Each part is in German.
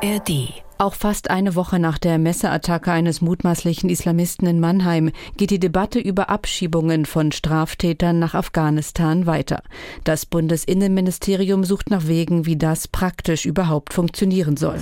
ARD. Auch fast eine Woche nach der Messerattacke eines mutmaßlichen Islamisten in Mannheim geht die Debatte über Abschiebungen von Straftätern nach Afghanistan weiter. Das Bundesinnenministerium sucht nach Wegen, wie das praktisch überhaupt funktionieren soll.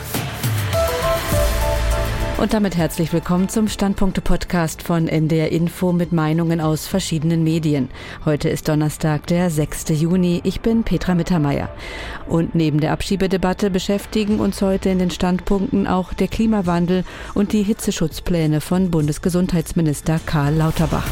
Und damit herzlich willkommen zum Standpunkte-Podcast von NDR Info mit Meinungen aus verschiedenen Medien. Heute ist Donnerstag, der 6. Juni. Ich bin Petra Mittermeier. Und neben der Abschiebedebatte beschäftigen uns heute in den Standpunkten auch der Klimawandel und die Hitzeschutzpläne von Bundesgesundheitsminister Karl Lauterbach.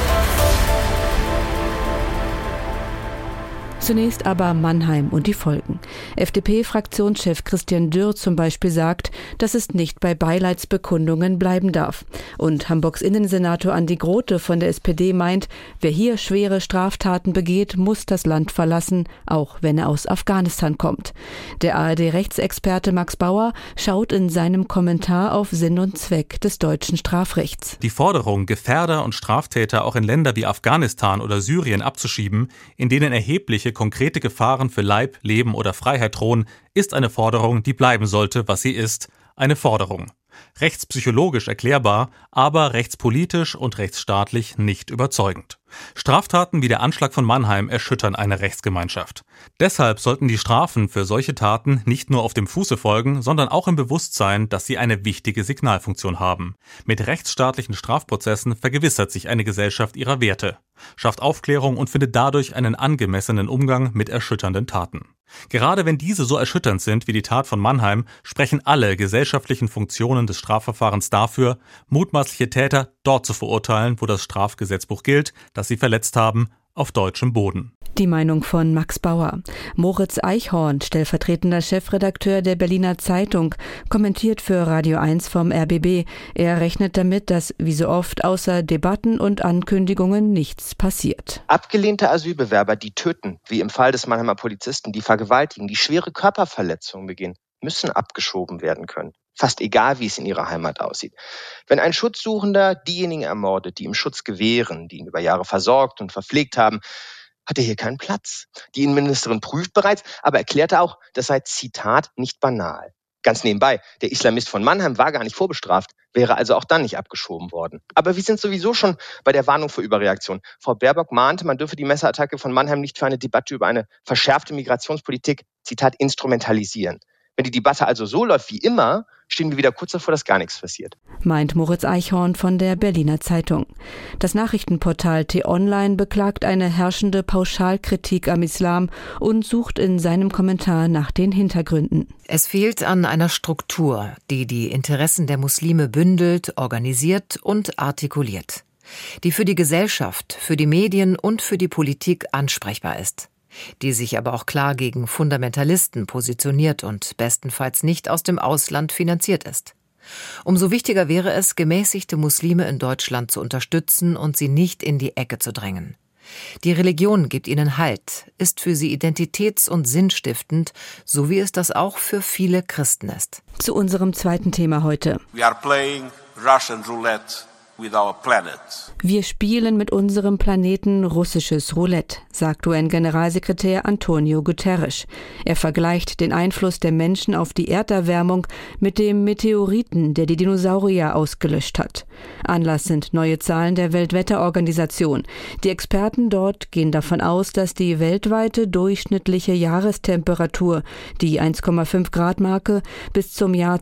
Zunächst aber Mannheim und die Folgen. FDP-Fraktionschef Christian Dürr zum Beispiel sagt, dass es nicht bei Beileidsbekundungen bleiben darf. Und Hamburgs Innensenator Andi Grote von der SPD meint, wer hier schwere Straftaten begeht, muss das Land verlassen, auch wenn er aus Afghanistan kommt. Der ARD-Rechtsexperte Max Bauer schaut in seinem Kommentar auf Sinn und Zweck des deutschen Strafrechts. Die Forderung, Gefährder und Straftäter auch in Länder wie Afghanistan oder Syrien abzuschieben, in denen erhebliche konkrete Gefahren für Leib, Leben oder Freiheit drohen, ist eine Forderung, die bleiben sollte, was sie ist, eine Forderung. Rechtspsychologisch erklärbar, aber rechtspolitisch und rechtsstaatlich nicht überzeugend. Straftaten wie der Anschlag von Mannheim erschüttern eine Rechtsgemeinschaft. Deshalb sollten die Strafen für solche Taten nicht nur auf dem Fuße folgen, sondern auch im Bewusstsein, dass sie eine wichtige Signalfunktion haben. Mit rechtsstaatlichen Strafprozessen vergewissert sich eine Gesellschaft ihrer Werte, schafft Aufklärung und findet dadurch einen angemessenen Umgang mit erschütternden Taten. Gerade wenn diese so erschütternd sind wie die Tat von Mannheim, sprechen alle gesellschaftlichen Funktionen des Strafverfahrens dafür, mutmaßliche Täter dort zu verurteilen, wo das Strafgesetzbuch gilt, das sie verletzt haben, auf deutschem Boden. Die Meinung von Max Bauer. Moritz Eichhorn, stellvertretender Chefredakteur der Berliner Zeitung, kommentiert für Radio 1 vom RBB. Er rechnet damit, dass wie so oft außer Debatten und Ankündigungen nichts passiert. Abgelehnte Asylbewerber, die töten, wie im Fall des Mannheimer Polizisten, die vergewaltigen, die schwere Körperverletzungen begehen, müssen abgeschoben werden können. Fast egal, wie es in ihrer Heimat aussieht. Wenn ein Schutzsuchender diejenigen ermordet, die ihm Schutz gewähren, die ihn über Jahre versorgt und verpflegt haben, hat er hier keinen Platz. Die Innenministerin prüft bereits, aber erklärte auch, das sei, Zitat, nicht banal. Ganz nebenbei, der Islamist von Mannheim war gar nicht vorbestraft, wäre also auch dann nicht abgeschoben worden. Aber wir sind sowieso schon bei der Warnung vor Überreaktion. Frau Baerbock mahnte, man dürfe die Messerattacke von Mannheim nicht für eine Debatte über eine verschärfte Migrationspolitik, Zitat, instrumentalisieren. Wenn die Debatte also so läuft wie immer, stehen wir wieder kurz davor, dass gar nichts passiert. Meint Moritz Eichhorn von der Berliner Zeitung. Das Nachrichtenportal T-Online beklagt eine herrschende Pauschalkritik am Islam und sucht in seinem Kommentar nach den Hintergründen. Es fehlt an einer Struktur, die die Interessen der Muslime bündelt, organisiert und artikuliert, die für die Gesellschaft, für die Medien und für die Politik ansprechbar ist, die sich aber auch klar gegen Fundamentalisten positioniert und bestenfalls nicht aus dem Ausland finanziert ist. Umso wichtiger wäre es, gemäßigte Muslime in Deutschland zu unterstützen und sie nicht in die Ecke zu drängen. Die Religion gibt ihnen Halt, ist für sie identitäts- und sinnstiftend, so wie es das auch für viele Christen ist. Zu unserem zweiten Thema heute. We are playing Russian roulette with our planet. Wir spielen mit unserem Planeten russisches Roulette, sagt UN-Generalsekretär Antonio Guterres. Er vergleicht den Einfluss der Menschen auf die Erderwärmung mit dem Meteoriten, der die Dinosaurier ausgelöscht hat. Anlass sind neue Zahlen der Weltwetterorganisation. Die Experten dort gehen davon aus, dass die weltweite durchschnittliche Jahrestemperatur, die 1,5-Grad-Marke, bis zum Jahr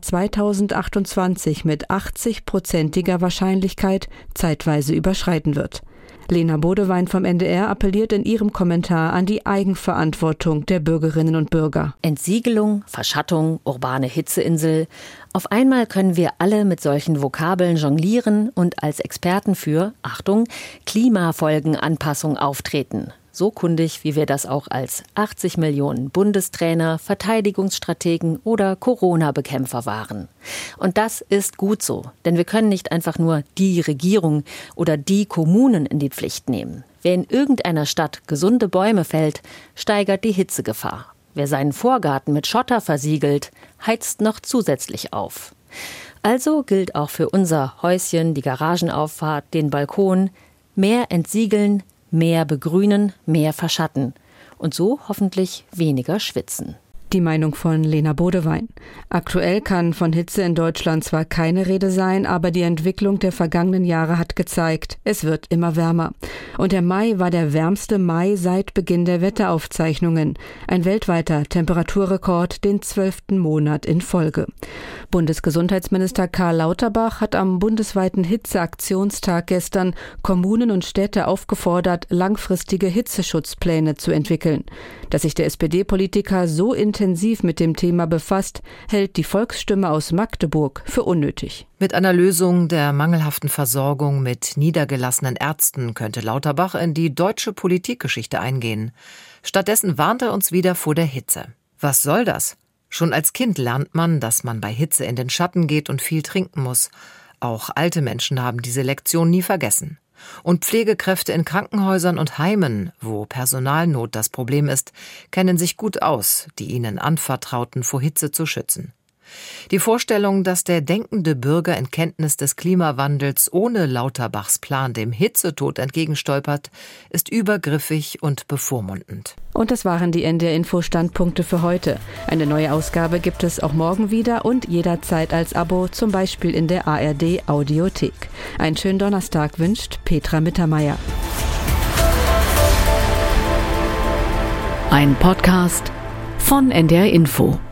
2028 mit 80%iger Wahrscheinlichkeit zeitweise überschreiten wird. Lena Bodewein vom NDR appelliert in ihrem Kommentar an die Eigenverantwortung der Bürgerinnen und Bürger. Entsiegelung, Verschattung, urbane Hitzeinsel. Auf einmal können wir alle mit solchen Vokabeln jonglieren und als Experten für, Achtung, Klimafolgenanpassung auftreten. So kundig, wie wir das auch als 80 Millionen Bundestrainer, Verteidigungsstrategen oder Corona-Bekämpfer waren. Und das ist gut so, denn wir können nicht einfach nur die Regierung oder die Kommunen in die Pflicht nehmen. Wer in irgendeiner Stadt gesunde Bäume fällt, steigert die Hitzegefahr. Wer seinen Vorgarten mit Schotter versiegelt, heizt noch zusätzlich auf. Also gilt auch für unser Häuschen, die Garagenauffahrt, den Balkon, mehr entsiegeln, mehr begrünen, mehr verschatten und so hoffentlich weniger schwitzen. Die Meinung von Lena Bodewein. Aktuell kann von Hitze in Deutschland zwar keine Rede sein, aber die Entwicklung der vergangenen Jahre hat gezeigt, es wird immer wärmer. Und der Mai war der wärmste Mai seit Beginn der Wetteraufzeichnungen. Ein weltweiter Temperaturrekord, den 12. Monat in Folge. Bundesgesundheitsminister Karl Lauterbach hat am bundesweiten Hitzeaktionstag gestern Kommunen und Städte aufgefordert, langfristige Hitzeschutzpläne zu entwickeln. Dass sich der SPD-Politiker so intensiv mit dem Thema befasst, hält die Volksstimme aus Magdeburg für unnötig. Mit einer Lösung der mangelhaften Versorgung mit niedergelassenen Ärzten könnte Lauterbach in die deutsche Politikgeschichte eingehen. Stattdessen warnt er uns wieder vor der Hitze. Was soll das? Schon als Kind lernt man, dass man bei Hitze in den Schatten geht und viel trinken muss. Auch alte Menschen haben diese Lektion nie vergessen. Und Pflegekräfte in Krankenhäusern und Heimen, wo Personalnot das Problem ist, kennen sich gut aus, die ihnen Anvertrauten vor Hitze zu schützen. Die Vorstellung, dass der denkende Bürger in Kenntnis des Klimawandels ohne Lauterbachs Plan dem Hitzetod entgegenstolpert, ist übergriffig und bevormundend. Und das waren die NDR-Info-Standpunkte für heute. Eine neue Ausgabe gibt es auch morgen wieder und jederzeit als Abo, zum Beispiel in der ARD-Audiothek. Einen schönen Donnerstag wünscht Petra Mittermeier. Ein Podcast von NDR Info.